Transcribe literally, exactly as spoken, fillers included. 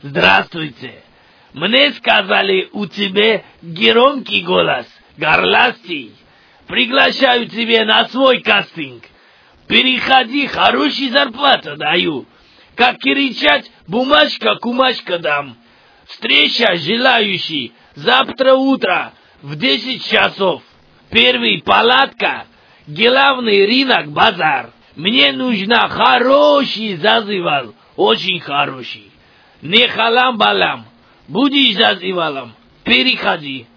Здравствуйте. Мне сказали, у тебя громкий голос, горластый. Приглашаю тебя на свой кастинг. Переходи, хорошую зарплату даю. Как кричать, бумажка-кумажка дам. Встреча желающий завтра утро в десять часов. Первый палатка, главный рынок базар. Мне нужна хороший зазывал, очень хороший. Не халам-балам, будешь зазывалом, переходи.